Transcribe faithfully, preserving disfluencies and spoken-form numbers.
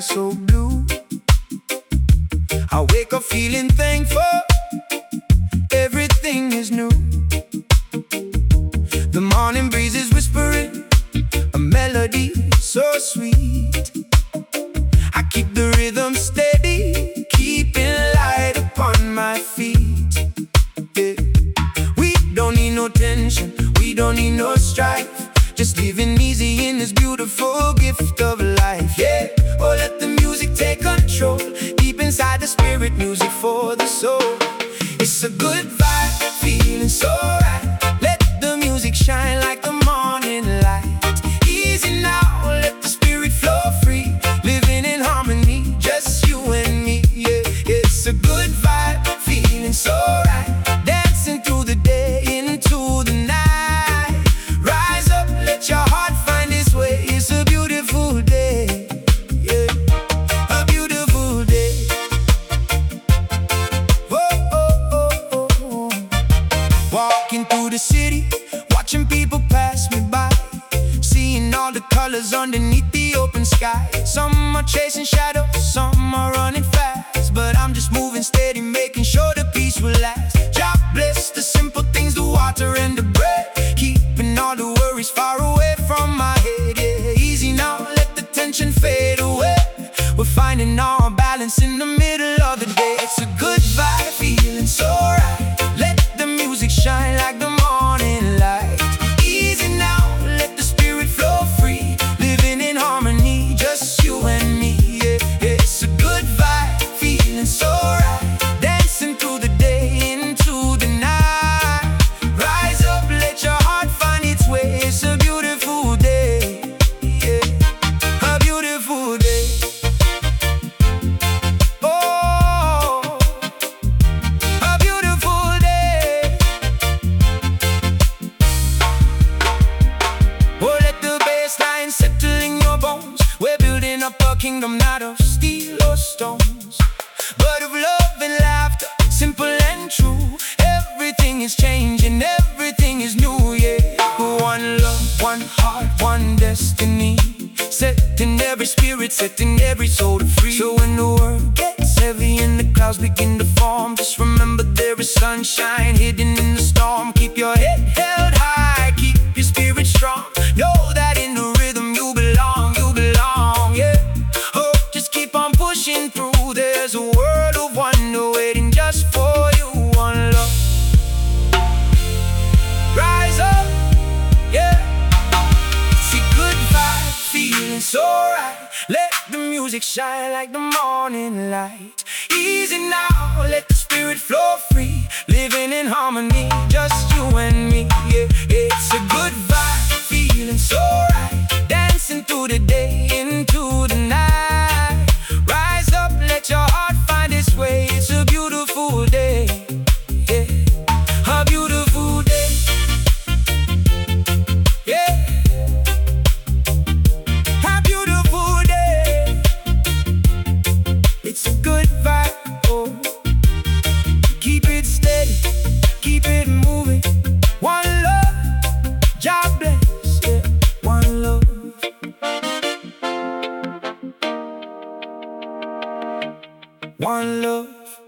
so blue. I wake up feeling thankful, everything is new. The morning breeze is whispering a melody so sweet. I keep the rhythm steady, keeping light upon my feet. Yeah. We don't need no tension, we don't need no strife, just living easy in this beautiful gift of life. Yeah, oh, let the music take control, deep inside the spirit, music for the soul. It's a good vibe, feeling so right. Let the music shine like the morning light. Easy now, let the spirit flow free, living in harmony, just you and me. Yeah, it's a good vibe, feeling so right. Dancing through the day into the night. Rise up, let your heart find its way. It's a beautiful day, yeah, a beautiful day. Whoa, oh, oh, oh. Walking through the city, watching people pass me by, seeing all the colors underneath the open sky. Some are chasing shadows, some are running fast, but I'm just moving steady, making sure the peace will last. God bless the simple things, the water and the bread, keeping all the worries far away from my head. Yeah, easy now, let the tension fade away. We're finding our balance in the middle of the day. It's a good vibe, feeling so right. Let the music shine like the morning light. Easy now, let the spirit flow free, living in harmony, just you and me. Yeah, it's a good vibe, feeling so right. Dancing through the day into the night. Rise up, let your heart find its way. It's a beautiful day, yeah, a beautiful day. Oh, a beautiful day. Oh, let the bass line settle in your bones. We're building up a kingdom not of steel or stones, but of love and laughter, simple and true. Everything is changing, everything is new, yeah. One love, one heart, one destiny, setting every spirit, setting every soul free. So when the world gets heavy and the clouds begin to form, just remember there is sunshine hidden in the storm. Keep your head held high, keep your spirit strong. Know that in the rhythm you belong, you belong, yeah. Oh, just keep on pushing through. There's a world of wonder waiting just for you. One love, rise up, yeah. See, good vibe, feeling so right. Let the music shine like the morning light. Easy now, let the spirit flow free, living in harmony, just you and me. Yeah, it's a good vibe, feeling so right. Dancing through the day into the night. Rise up, let your heart find its way. It's a beautiful day, yeah, a beautiful day, yeah, a beautiful day. It's a good vibe, oh. Keep it steady, keep it moving. One love, God bless, yeah, one love. One love.